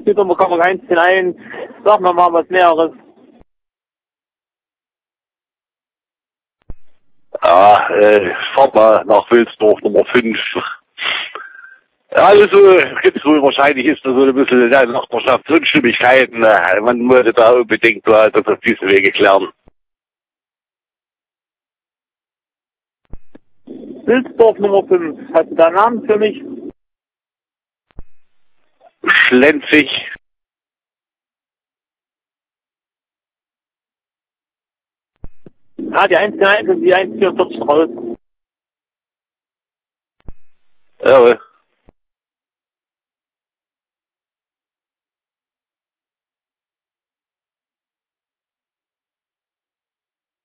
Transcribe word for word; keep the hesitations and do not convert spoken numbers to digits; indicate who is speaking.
Speaker 1: Südummerkammer eins zehn eins. Sag mir mal was Näheres.
Speaker 2: Ja, äh, fahr mal nach Wilsdorf Nummer fünf. Ja, also, jetzt wohl wahrscheinlich ist da so ein bisschen in der Nachbarschaft Unstimmigkeiten. Man würde da unbedingt das auf diese Wege klären.
Speaker 1: Wilsdorf Nummer fünf. Hast du da einen Namen für mich?
Speaker 2: Schlenzig.
Speaker 1: Ah, die eins zehn eins und die eins vierundvierzig raus.
Speaker 2: Jawohl.